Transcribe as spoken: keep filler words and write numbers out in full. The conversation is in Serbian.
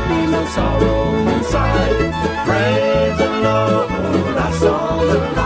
be no sorrow inside. Praise the Lord, our song of